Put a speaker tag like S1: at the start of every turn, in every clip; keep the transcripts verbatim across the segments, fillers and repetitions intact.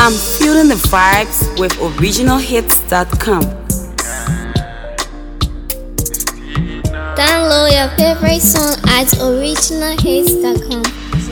S1: I'm feeling the vibes with original hits dot com.
S2: Download your favorite song at original hits dot com.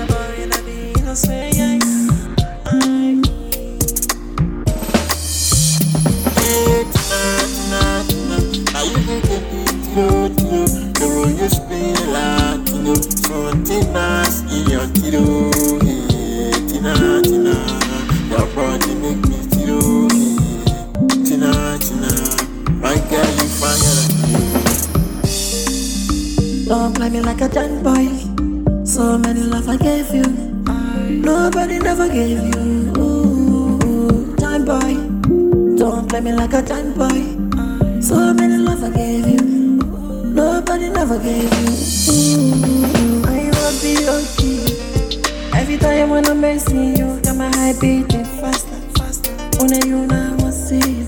S3: Don't play me like a John boy. So many love I gave you, nobody never gave you. Ooh, John boy. Don't play me like a John boy. So many love I gave you, nobody never gave you. Ooh, I will be okay. Every time when I'm missing you, got my heart beating faster, faster. Only you now I see you.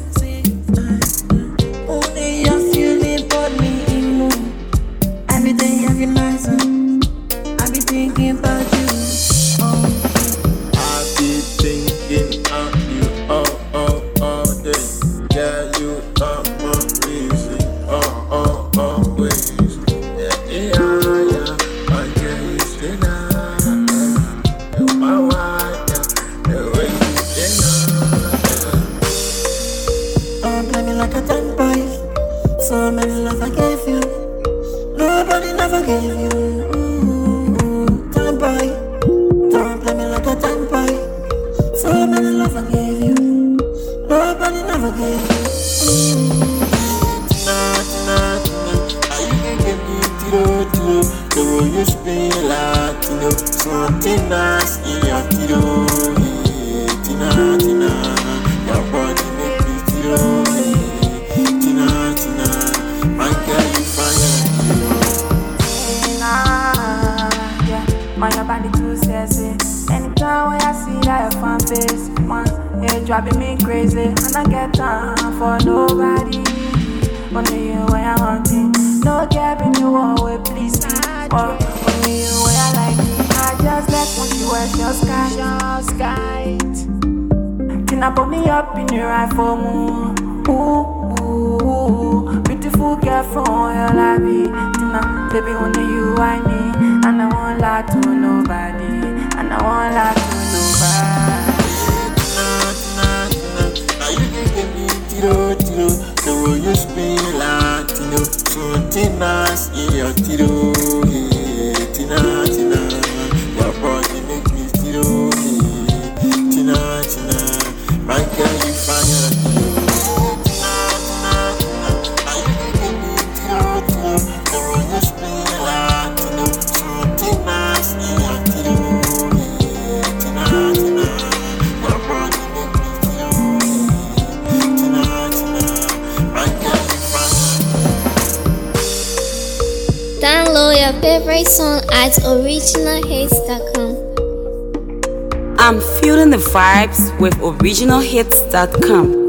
S3: Only you feel me, put me in mood. Every day, every night, so I be thinking about you. Oh.
S4: I be thinking of you all, all, all day. Yeah, you are my reason, all, all, always. Yeah, yeah, yeah. My girl, you stay now. You're my wife, yeah. The way you stay now.
S3: Don't play me like a ten boy. So many love I gave you, nobody never gave you. Ooh, ten boy. Don't play me like a ten boy. So many love I gave you, nobody never gave you.
S4: Tonight, tonight, tonight. How you can get me tiro, tiro. The way you spin like, you know, something nice in your tiro. Yeah, tonight, tonight. Your body make me tiro. Yeah, tonight, tonight. My girl, you fire.
S5: Man, your body too sexy. Anytime when I see that your fan face, man, you're driving me crazy. And I get time for nobody. Only you when I want it. No gap in the wall way, please me. Or only you when I like it. I just like when you wear your sky, your sky. Tina put me up in your rifle moon. Ooh, ooh, ooh, beautiful girl from your lobby. Tina, baby, only you I need. And I won't lie to nobody. And I won't lie to nobody.
S4: Tonight, tonight, tonight. How you can get me tiro, tiro. The way you spin like, you know, something nice in your tiro. Yeah, tonight, tonight. Your body make me tiro. Yeah, tonight, tonight. My girl, you fire. Tonight, tonight, tonight. How you can get me tiro, tiro. The way you spin like, you know, something nice in your tiro. Yeah, tonight, tonight. Your body make me tiro. Yeah, tonight, tonight. My girl, you fire.
S2: Download your favorite song at original hits dot com.
S1: I'm feeling the vibes with original hits dot com.